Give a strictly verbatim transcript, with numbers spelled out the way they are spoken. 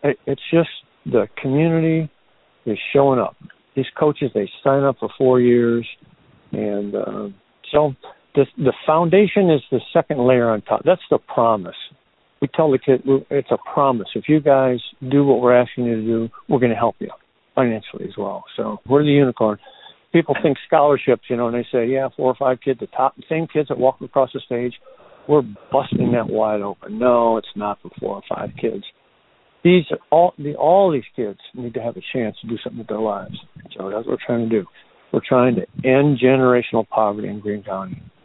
it, it's just the community is showing up. These coaches, they sign up for four years, and uh, so the, the foundation is the second layer on top. That's the promise. We tell the kid, it's a promise. If you guys do what we're asking you to do, we're going to help you financially as well. So we're the unicorn. People think scholarships, you know, and they say, yeah, four or five kids, the top, same kids that walk across the stage, we're busting that wide open. No, it's not for four or five kids. These are all the all these kids need to have a chance to do something with their lives. So that's what we're trying to do. We're trying to end generational poverty in Greene County.